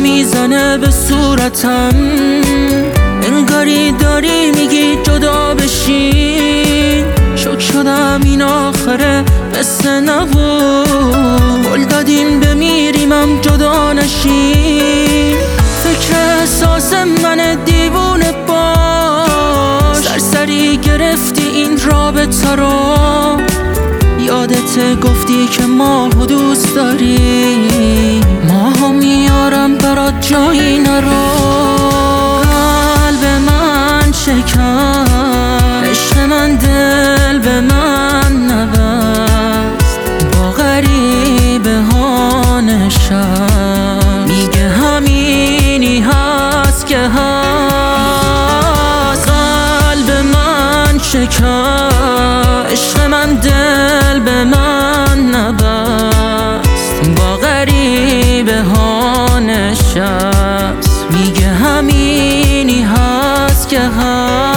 میزنه به صورتم، انگاری داری میگی جدا بشین. شک شدم این آخره مثل نبود، قول دادیم بمیریمم جدا نشین. فکر احساس من دیوونه باش، سرسری گرفتی این رابطه رو. یادت گفتی که ماهو دوست داری، ماهو میارم برات جایی نرو. قلب من شکست، عشق من دل به من نبست، با غریبه ها نشست. میگه همینی هست که هست. قلب من شکست، عشق من دل به من نبست، با غریبه ها نشست. میگه همینی هست که هست.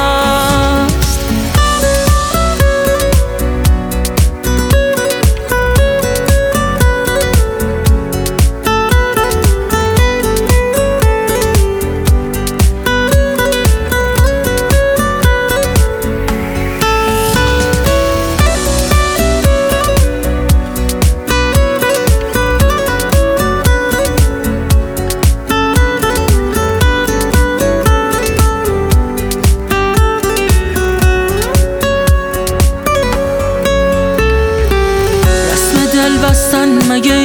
دل بستن مگه